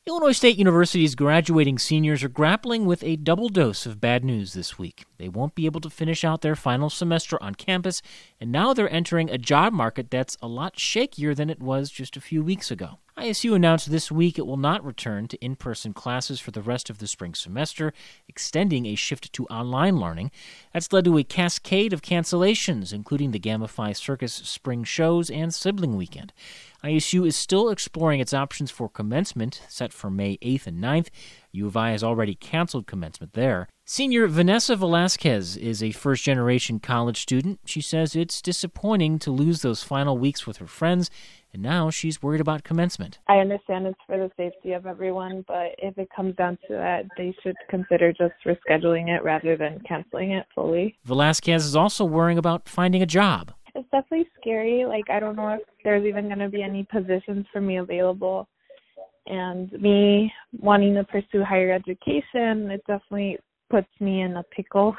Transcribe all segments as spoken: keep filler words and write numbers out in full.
Illinois State University's graduating seniors are grappling with a double dose of bad news this week. They won't be able to finish out their final semester on campus, and now they're entering a job market that's a lot shakier than it was just a few weeks ago. I S U announced this week it will not return to in-person classes for the rest of the spring semester, extending a shift to online learning. That's led to a cascade of cancellations, including the Gamma Phi Circus spring shows and sibling weekend. I S U is still exploring its options for commencement, set for May eighth and ninth. U of I has already canceled commencement there. Senior Vanessa Velasquez is a first-generation college student. She says it's disappointing to lose those final weeks with her friends, and now she's worried about commencement. I understand it's for the safety of everyone, but if it comes down to that, they should consider just rescheduling it rather than canceling it fully. Velasquez is also worrying about finding a job. It's definitely scary. Like, I don't know if there's even going to be any positions for me available. And me wanting to pursue higher education, it definitely puts me in a pickle,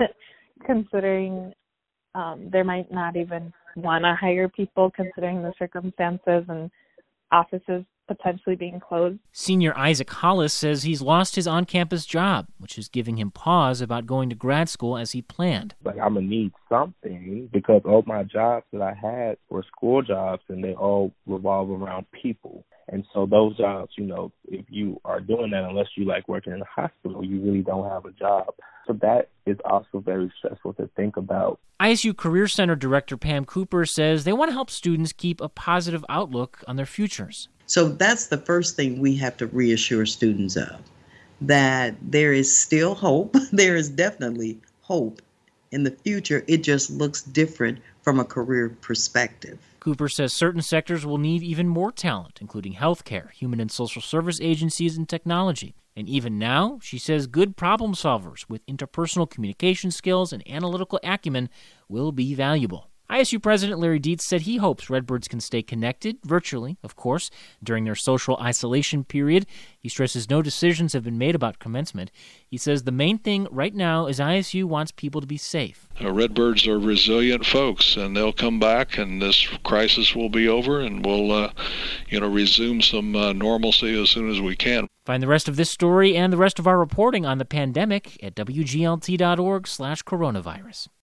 considering um, there might not even want to hire people, considering the circumstances and offices potentially being closed. Senior Isaac Hollis says he's lost his on-campus job, which is giving him pause about going to grad school as he planned. Like, I'm going to need something because all my jobs that I had were school jobs, and they all revolve around people. And so those jobs, you know, if you are doing that, unless you like working in a hospital, you really don't have a job. So that is also very stressful to think about. I S U Career Center Director Pam Cooper says they want to help students keep a positive outlook on their futures. So that's the first thing we have to reassure students of, that there is still hope. There is definitely hope in the future. It just looks different from a career perspective. Cooper says certain sectors will need even more talent, including healthcare, human and social service agencies, and technology. And even now, she says good problem solvers with interpersonal communication skills and analytical acumen will be valuable. I S U President Larry Dietz said he hopes Redbirds can stay connected, virtually, of course, during their social isolation period. He stresses no decisions have been made about commencement. He says the main thing right now is I S U wants people to be safe. Uh, Redbirds are resilient folks, and they'll come back, and this crisis will be over, and we'll, uh, you know, resume some uh, normalcy as soon as we can. Find the rest of this story and the rest of our reporting on the pandemic at W G L T dot org slash coronavirus.